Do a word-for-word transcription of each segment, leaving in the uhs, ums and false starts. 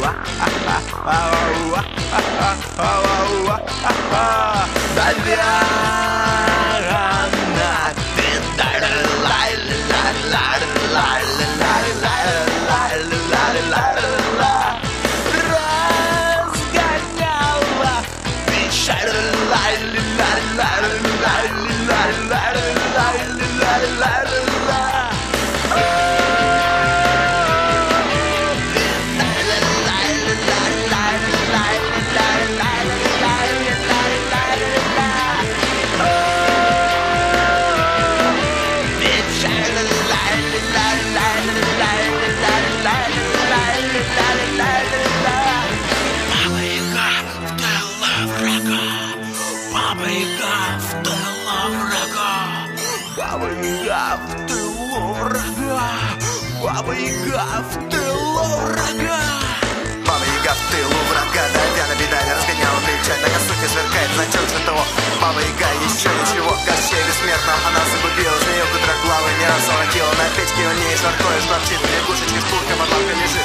Баба-Яга в тылу врага. Баба-Яга в тылу врага, дойдя на беда, разгоняла печаль. На косухе сверкает значок ЖТО. Баба-Яга еще ничего, Кощей бессмертно. Она загубила змею, кудра главы не раз золотила. На печке у ней жаркое шварчит. Лягушечка с куркой, марлавка лежит.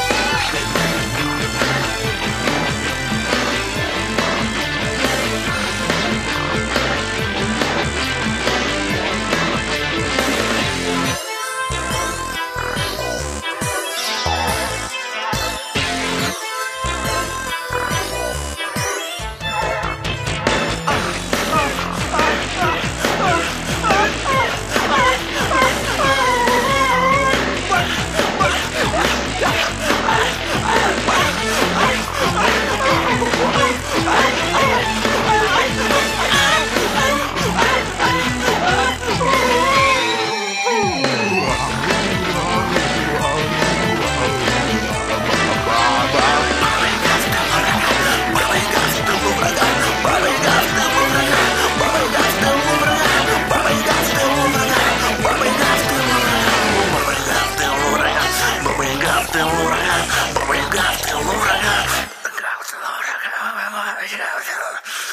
Баба-Яга в тылу врага.